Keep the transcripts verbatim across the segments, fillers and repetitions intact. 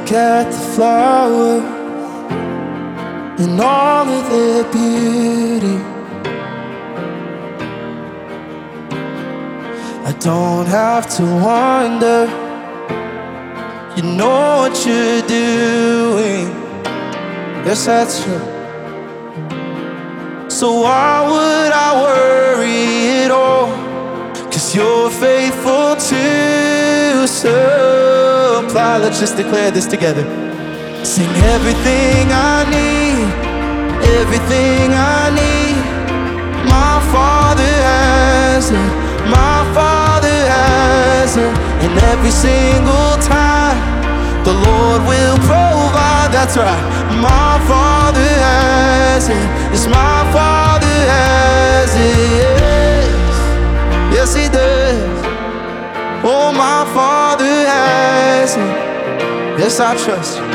look at the flower in all of their beauty, I don't have to wonder. You know what you're doing. Yes, that's true. So why would I worry at all? 'Cause you're faithful to supply. Let's just declare this together. Sing everything I need, everything I need. My Father has it, my Father has it. And every single time the Lord will provide. That's right. My Father has it. Yes, my Father has it. Yes, yes He does. Oh, my Father has it. Yes, I trust you.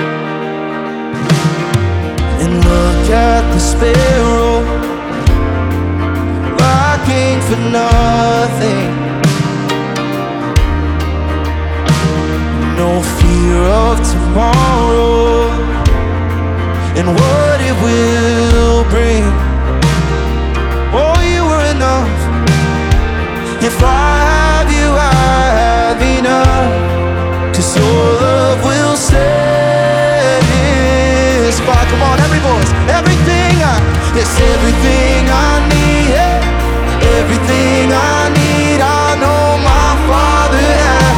And look at the sparrow, lacking for nothing. No fear of tomorrow and what it will bring. Oh, you were enough. If I have you, I have enough. 'Cause your love will satisfy. Come on, every voice, everything I, yes, everything I need, yeah. Everything I need, I know my Father has.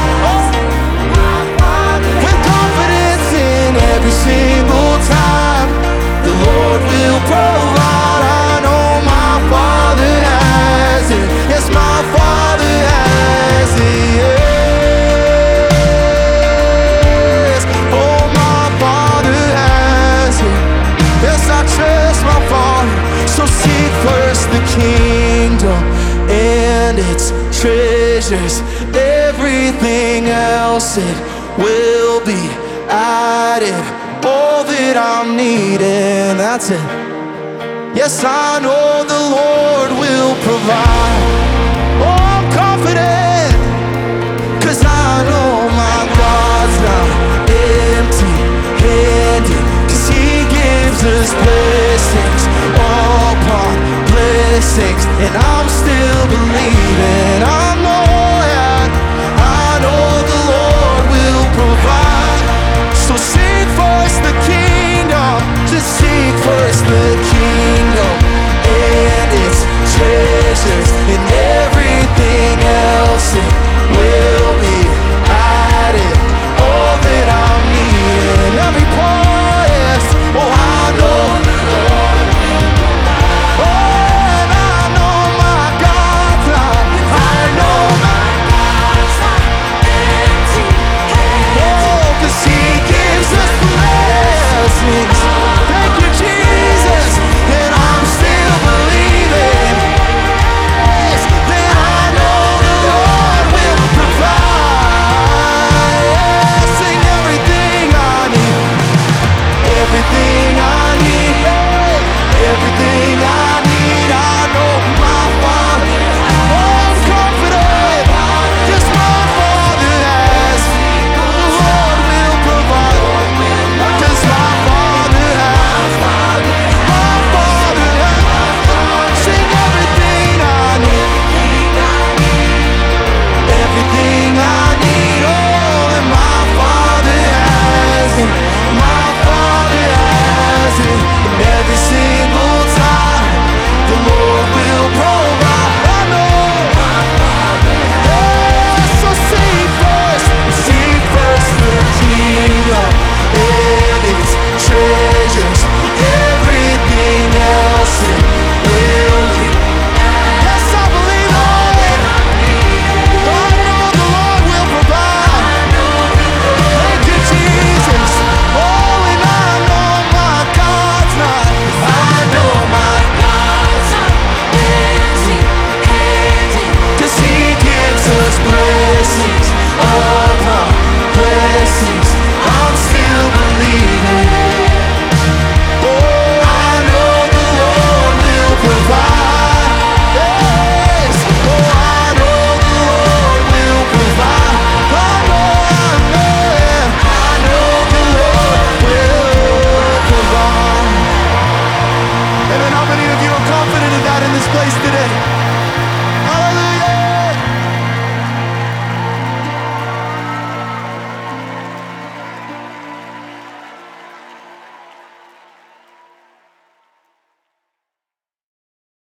With confidence in every single time, the Lord will provide. I know my Father has it. Yes, my Father has it. Yes. Oh, my Father has it. Yes, I trust my Father. So seek first the kingdom and its treasures. Everything else it will be added. All that I'm needing, that's it. Yes, I know the Lord will provide.